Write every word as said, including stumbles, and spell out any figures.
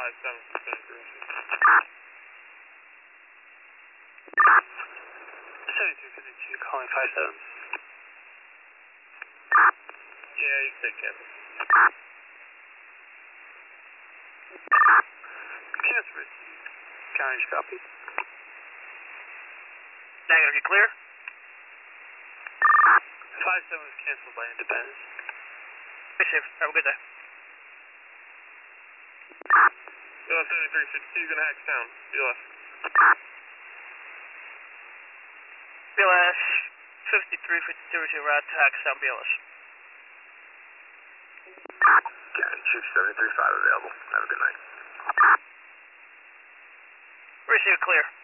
five seven seventy-three. seventy-two fifty-two, calling five seven. Yeah, you can take cancel. Cancel received. County copy. Negative, you clear? five seven was canceled by Independence. Be safe. Have a good day. B L S seventy-three fifty-two, gonna hack down. B L S. B L S fifty-three fifty-two is your route to hack sound B L S. County Chief seventy-three five available. Have a good night. Receive clear.